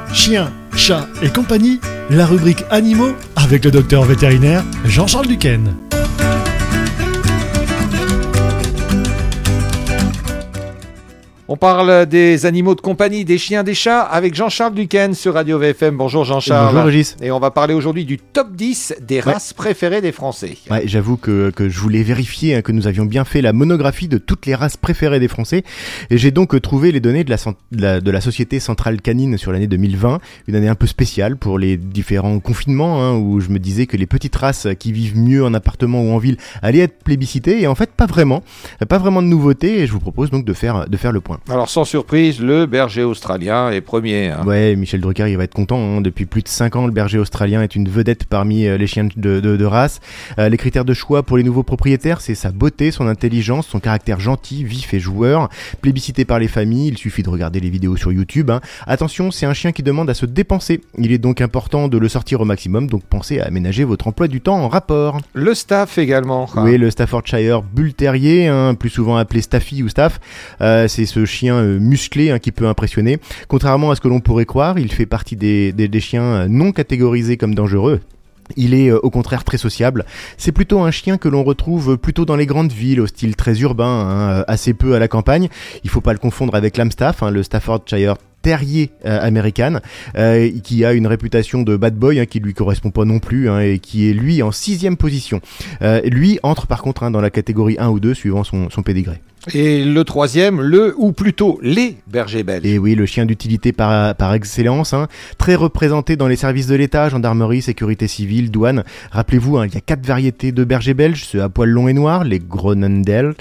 chiens, chats et compagnie, la rubrique animaux avec le docteur vétérinaire Jean-Charles Duquesne. On parle des animaux de compagnie, des chiens, des chats avec Jean-Charles Duquesne sur Radio VFM. Bonjour Jean-Charles. Bonjour Régis. Et on va parler aujourd'hui du top 10 des races préférées des Français. Ouais, j'avoue que je voulais vérifier que nous avions bien fait la monographie de toutes les races préférées des Français. Et j'ai donc trouvé les données de la Société Centrale Canine sur l'année 2020. Une année un peu spéciale pour les différents confinements, où je me disais que les petites races qui vivent mieux en appartement ou en ville allaient être plébiscitées. Et en fait, pas vraiment. Pas vraiment de nouveautés. Et je vous propose donc de faire le point. Alors sans surprise, le berger australien est premier. Ouais, Michel Drucker il va être content. Depuis plus de 5 ans, le berger australien est une vedette parmi les chiens de race. Les critères de choix pour les nouveaux propriétaires, c'est sa beauté, son intelligence, son caractère gentil, vif et joueur. Plébiscité par les familles, il suffit de regarder les vidéos sur YouTube. Attention, c'est un chien qui demande à se dépenser. Il est donc important de le sortir au maximum, donc pensez à aménager votre emploi du temps en rapport. Le staff également. Oui, le Staffordshire Bull Terrier, plus souvent appelé Staffy ou Staff. C'est ce chien musclé qui peut impressionner. Contrairement à ce que l'on pourrait croire, il fait partie des chiens non catégorisés comme dangereux. Il est au contraire très sociable. C'est plutôt un chien que l'on retrouve plutôt dans les grandes villes, au style très urbain, assez peu à la campagne. Il faut pas le confondre avec l'Amstaff, le Staffordshire Terrier américaine, qui a une réputation de bad boy qui lui correspond pas non plus, et qui est lui en 6e position. Lui entre par contre dans la catégorie 1 ou 2 suivant son pédigré. Et le troisième, ou plutôt les bergers belges. Et oui, le chien d'utilité par excellence, très représenté dans les services de l'État, gendarmerie, sécurité civile, douane. Rappelez-vous, il y a 4 variétés de bergers belges, ceux à poils longs et noirs, les Groenendel,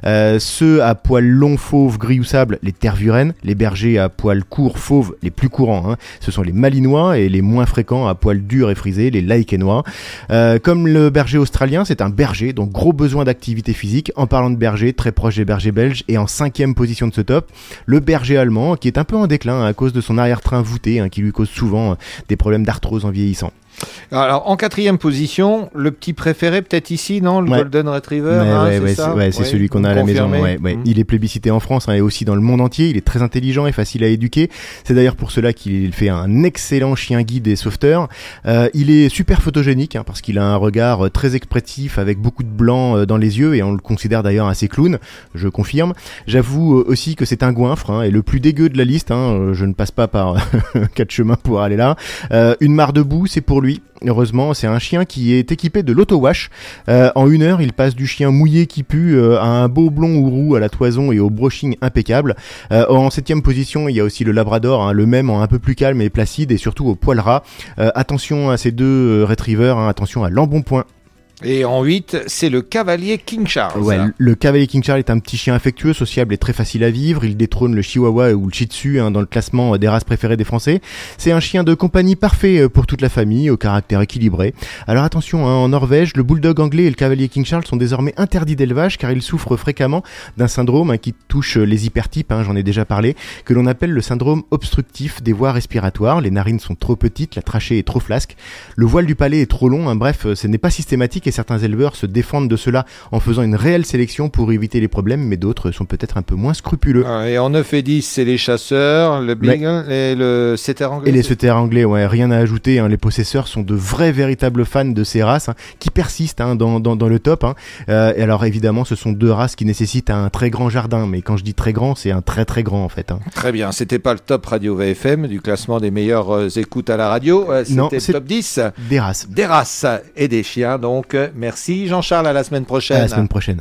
ceux à poils longs fauves gris ou sable, les Tervuren, les bergers à poils courts fauves, les plus courants, ce sont les Malinois, et les moins fréquents à poils durs et frisés, les Laekenois. Comme le berger australien, c'est un berger, donc gros besoin d'activité physique. En parlant de berger, très proche des berger belge, et en 5e position de ce top, le berger allemand qui est un peu en déclin à cause de son arrière-train voûté qui lui cause souvent des problèmes d'arthrose en vieillissant. Alors en 4e position, le petit préféré peut-être ici, non, le Golden Retriever, c'est celui qu'on a à la maison. Il est plébiscité en France et aussi dans le monde entier. Il est très intelligent et facile à éduquer. C'est d'ailleurs pour cela qu'il fait un excellent chien guide et sauveteur. Il est super photogénique parce qu'il a un regard très expressif avec beaucoup de blanc dans les yeux, et on le considère d'ailleurs assez clown. Je confirme. J'avoue aussi que c'est un goinfre et le plus dégueu de la liste. Je ne passe pas par 4 chemins pour aller là. Une mare de boue, c'est pour lui. Heureusement, c'est un chien qui est équipé de l'auto-wash. En 1 heure, il passe du chien mouillé qui pue à un beau blond ou roux à la toison et au brushing impeccable. En 7e position, il y a aussi le Labrador, le même en un peu plus calme et placide, et surtout au poil ras. Attention à ces 2 retrievers, attention à l'embonpoint. Et en 8, c'est le cavalier King Charles. Ouais, le cavalier King Charles est un petit chien affectueux, sociable et très facile à vivre. Il détrône le Chihuahua ou le Shih Tzu dans le classement des races préférées des Français. C'est un chien de compagnie parfait pour toute la famille, au caractère équilibré. Alors attention, en Norvège, le bulldog anglais et le cavalier King Charles sont désormais interdits d'élevage car ils souffrent fréquemment d'un syndrome qui touche les hypertypes, j'en ai déjà parlé, que l'on appelle le syndrome obstructif des voies respiratoires. Les narines sont trop petites, la trachée est trop flasque, le voile du palais est trop long, bref, ce n'est pas systématique, et certains éleveurs se défendent de cela en faisant une réelle sélection pour éviter les problèmes, mais d'autres sont peut-être un peu moins scrupuleux. Et en 9 et 10, c'est les chasseurs, le Beagle et le setter anglais. Et les setter anglais, rien à ajouter. Les possesseurs sont de vrais, véritables fans de ces races qui persistent dans le top. Et alors évidemment, ce sont 2 races qui nécessitent un très grand jardin, mais quand je dis très grand, c'est un très très grand en fait. Très bien, c'était pas le top Radio VFM du classement des meilleures écoutes à la radio, c'était le top 10 des races. Des races et des chiens, donc merci Jean-Charles, à la semaine prochaine. À la semaine prochaine.